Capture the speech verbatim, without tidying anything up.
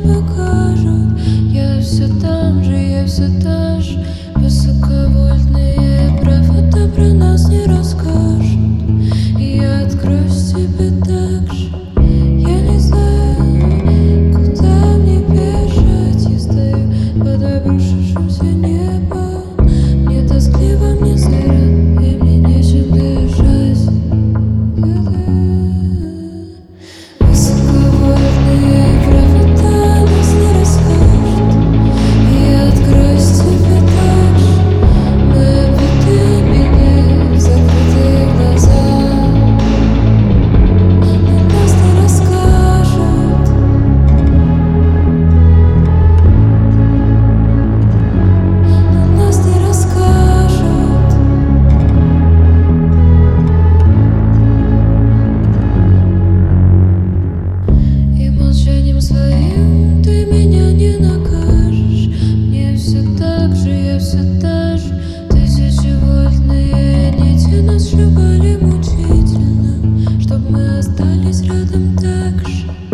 покажут. Я все там же, я все та же. Высоковольтные провода про нас не расскажут. И я откроюсь тебе так же. Я не знаю, куда мне бежать. Я стою под обрушившимся небом. Мне тоскливо, мне сыро, и мне нечем дышать. Высоковольтные провода нас не расскажут. И я откроюсь тебе так же. Мы обвиты меня, закрытые глаза. Но нас не расскажут. Но нас не расскажут. И молчанием своим ты меня не накажешь. Мне все так же, я все та же. Тысячевольтные нити нас сшибали мучительно, чтоб мы остались рядом так же.